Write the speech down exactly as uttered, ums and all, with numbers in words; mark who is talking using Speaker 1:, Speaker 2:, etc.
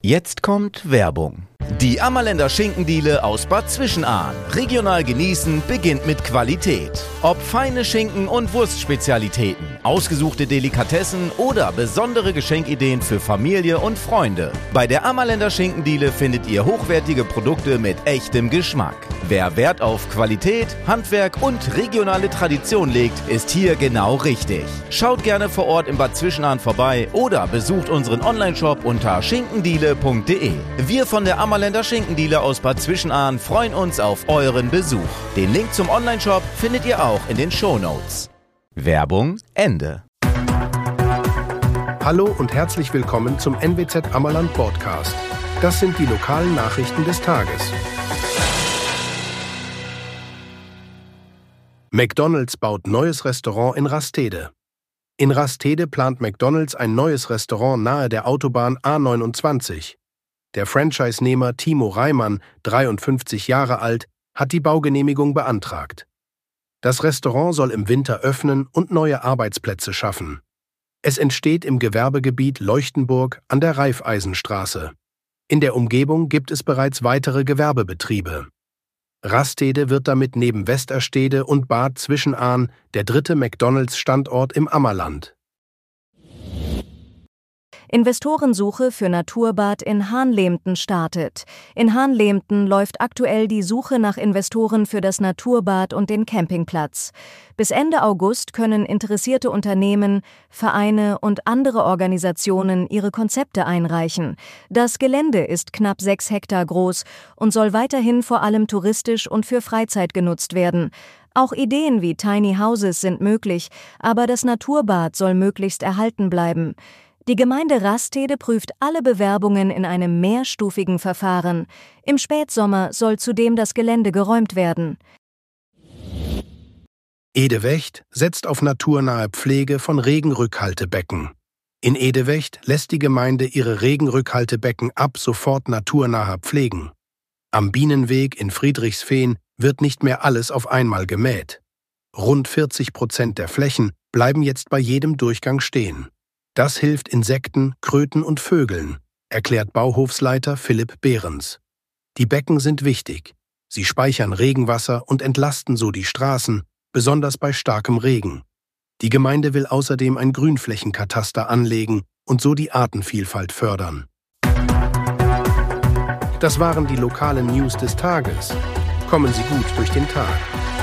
Speaker 1: Jetzt kommt Werbung. Die Ammerländer Schinkendiele aus Bad Zwischenahn. Regional genießen beginnt mit Qualität. Ob feine Schinken und Wurstspezialitäten, ausgesuchte Delikatessen oder besondere Geschenkideen für Familie und Freunde. Bei der Ammerländer Schinkendiele findet ihr hochwertige Produkte mit echtem Geschmack. Wer Wert auf Qualität, Handwerk und regionale Tradition legt, ist hier genau richtig. Schaut gerne vor Ort in Bad Zwischenahn vorbei oder besucht unseren Onlineshop unter schinkendiele punkt de. Wir von der Ammerländer Schinkendiele aus Bad Zwischenahn freuen uns auf euren Besuch. Den Link zum Onlineshop findet ihr auch in den Shownotes. Werbung Ende.
Speaker 2: Hallo und herzlich willkommen zum N W Z Ammerland Podcast. Das sind die lokalen Nachrichten des Tages. McDonald's baut neues Restaurant in Rastede. In Rastede plant McDonald's ein neues Restaurant nahe der Autobahn A neunundzwanzig. Der Franchise-Nehmer Timo Reimann, dreiundfünfzig Jahre alt, hat die Baugenehmigung beantragt. Das Restaurant soll im Winter öffnen und neue Arbeitsplätze schaffen. Es entsteht im Gewerbegebiet Leuchtenburg an der Raiffeisenstraße. In der Umgebung gibt es bereits weitere Gewerbebetriebe. Rastede wird damit neben Westerstede und Bad Zwischenahn der dritte McDonald's-Standort im Ammerland.
Speaker 3: Investorensuche für Naturbad in Hahnlehmten startet. In Hahnlehmten läuft aktuell die Suche nach Investoren für das Naturbad und den Campingplatz. Bis Ende August können interessierte Unternehmen, Vereine und andere Organisationen ihre Konzepte einreichen. Das Gelände ist knapp sechs Hektar groß und soll weiterhin vor allem touristisch und für Freizeit genutzt werden. Auch Ideen wie Tiny Houses sind möglich, aber das Naturbad soll möglichst erhalten bleiben. Die Gemeinde Rastede prüft alle Bewerbungen in einem mehrstufigen Verfahren. Im Spätsommer soll zudem das Gelände geräumt werden.
Speaker 2: Edewecht setzt auf naturnahe Pflege von Regenrückhaltebecken. In Edewecht lässt die Gemeinde ihre Regenrückhaltebecken ab sofort naturnaher pflegen. Am Bienenweg in Friedrichsfehn wird nicht mehr alles auf einmal gemäht. Rund vierzig Prozent der Flächen bleiben jetzt bei jedem Durchgang stehen. Das hilft Insekten, Kröten und Vögeln, erklärt Bauhofsleiter Philipp Behrens. Die Becken sind wichtig. Sie speichern Regenwasser und entlasten so die Straßen, besonders bei starkem Regen. Die Gemeinde will außerdem ein Grünflächenkataster anlegen und so die Artenvielfalt fördern. Das waren die lokalen News des Tages. Kommen Sie gut durch den Tag.